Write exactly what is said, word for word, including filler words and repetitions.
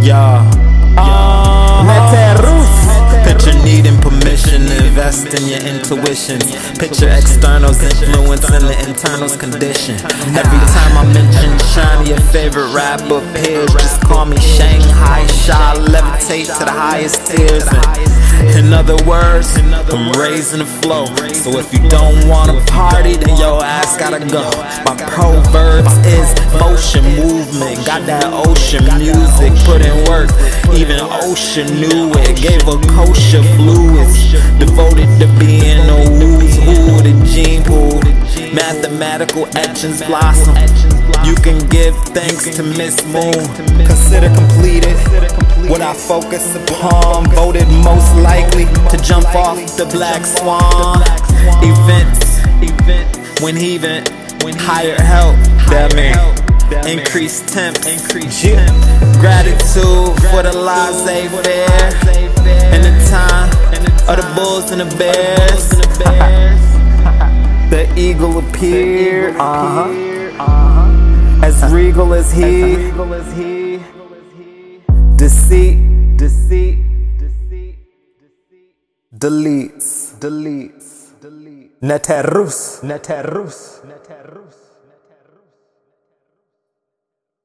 Yeah. Uh, Picture needing permission to invest in your intuition. Picture externals influencing the internals condition. Every time I mention China, your favorite rapper peers just call me Shanghai Sha, levitate to the highest tiers. And in other words, I'm raising the flow. So if you don't wanna party, then your ass gotta go. My proverbs is motion movement. Got that ocean music, put in work. Even Ocean knew it. Gave her kosher fluids. Devoted to being a who's who, the gene pool. Mathematical etchings blossom. You can give thanks to Miss Moon. Consider completed what I focus upon. Voted most likely to jump off the Black Swan. Events when heaving, higher help. That mean increased temps. Gratitude for the laissez-faire and the time of the bulls and the bears. The eagle appeared, uh-huh, as regal as he. Deceit, deceit, deletes, deletes, deletes. Neterus, neterus, neterus.